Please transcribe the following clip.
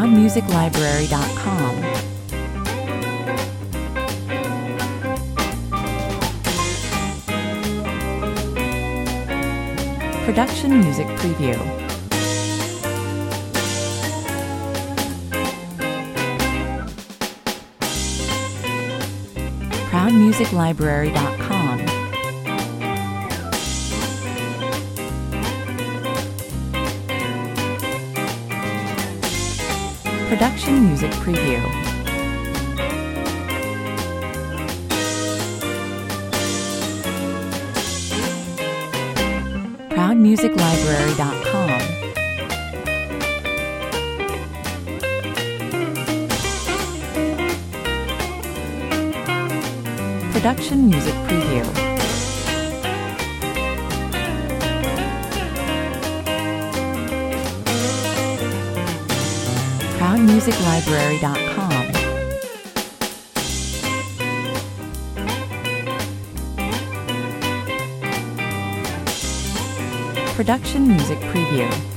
ProudMusicLibrary.com. Production Music Preview. ProudMusicLibrary.com. Production Music Preview. ProudMusicLibrary.com. Production Music Preview. ProudMusicLibrary.com. Production Music Preview.